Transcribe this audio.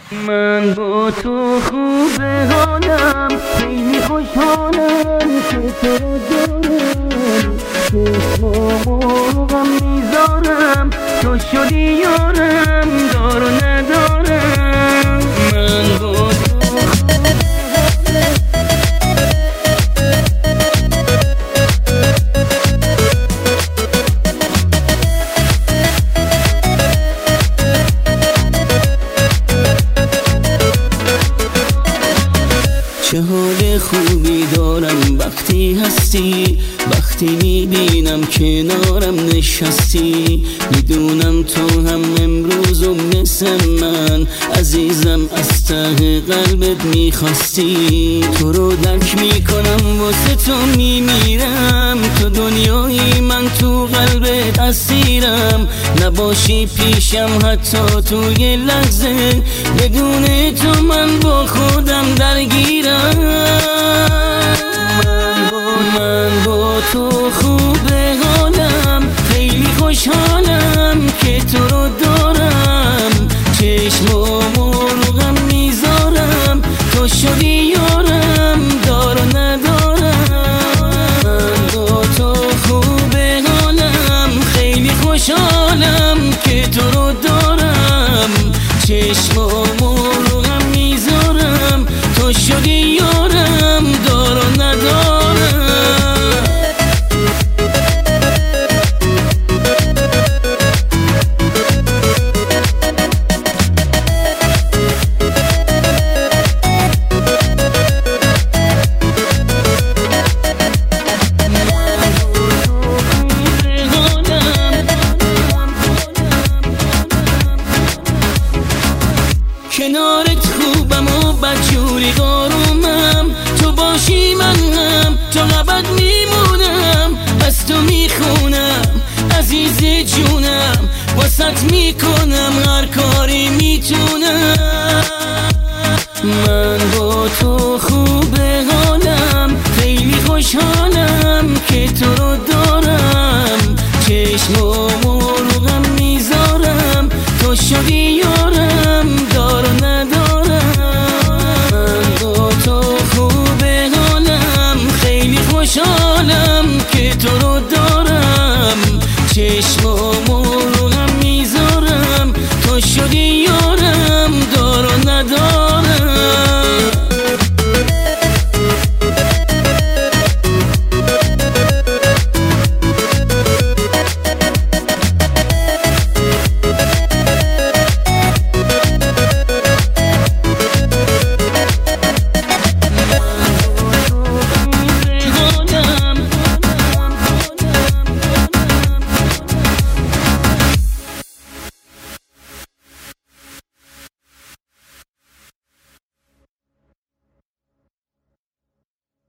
من با تو خوب حالم، خیلی خوشحالم که تو رو دارم. چشمامو غم میذارم، تو شدی یارم، دار و ندارم. من با تو چه حال خوبی دارم وقتی هستی، وقتی میبینم کنارم نشستی. میدونم تو هم امروز و مثل من عزیزم از ته قلبت میخواستی. تو رو درک میکنم، واسه تو میمیرم. تو دنیایی، من تو قلبت اسیرم. نباشی پیشم حتی تو یه لحظه، بدون تو من با خودم درگیرم. من با تو خوب حالم، خیلی خوشحالم که تو رو دارم. چشمامو رو غم میذارم، تو شدی یارم، دار و ندارم. من با تو خوب حالم، خیلی خوشحالم که تو رو دارم. چشمامو رو غم میذارم، تو شدی یارم، دار و ندارم. کنارت خوبم و بدجوری قارومم. تو باشی من هم تا ابد میمونم. از تو میخونم عزیز جونم، واسط میکنم هر کاری میتونم. من با تو خوب حالم، خیلی خوشحالم که تو رو دارم. چشمامو رو غم میذارم، تو شدی یارم، دار و ندارم. من با تو خوب حالم، خیلی خوشحالم که تو رو دارم. چشمامو رو غم میذارم، تو شدی یارم.